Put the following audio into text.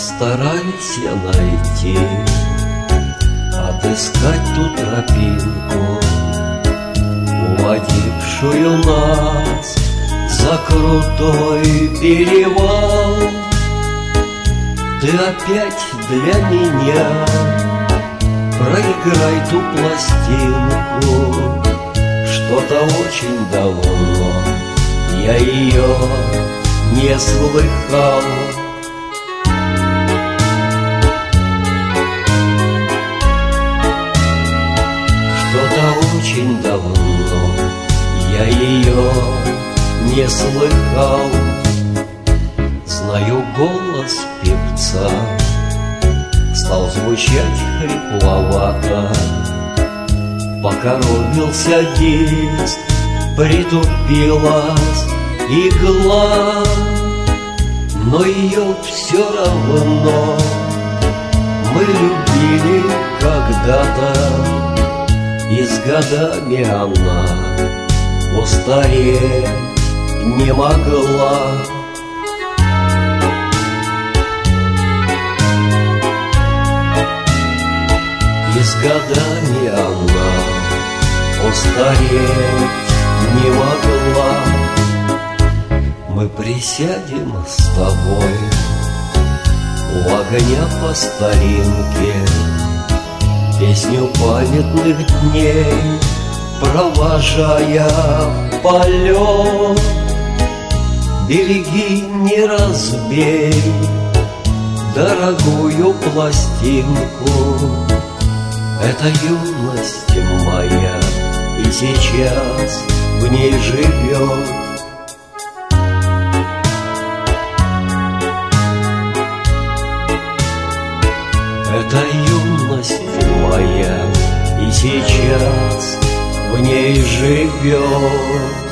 Постараюсь я найти, отыскать ту тропинку, уводившую нас за крутой перевал. Ты опять для меня проиграй ту пластинку. Что-то очень давно я ее не слыхал. Что-то очень давно я ее не слыхал. Знаю, голос певца стал звучать хрипловато. Покоробился диск, притупилась игла, но ее все равно мы любили когда-то, и с годами она устареть не могла. И с годами она устареть не могла. Мы присядем с тобой у огня по старинке, песню памятных дней провожая в полет. Береги, не разбей дорогую пластинку. Это юность моя, и сейчас в ней живет. Это юность моя, и сейчас в ней живет.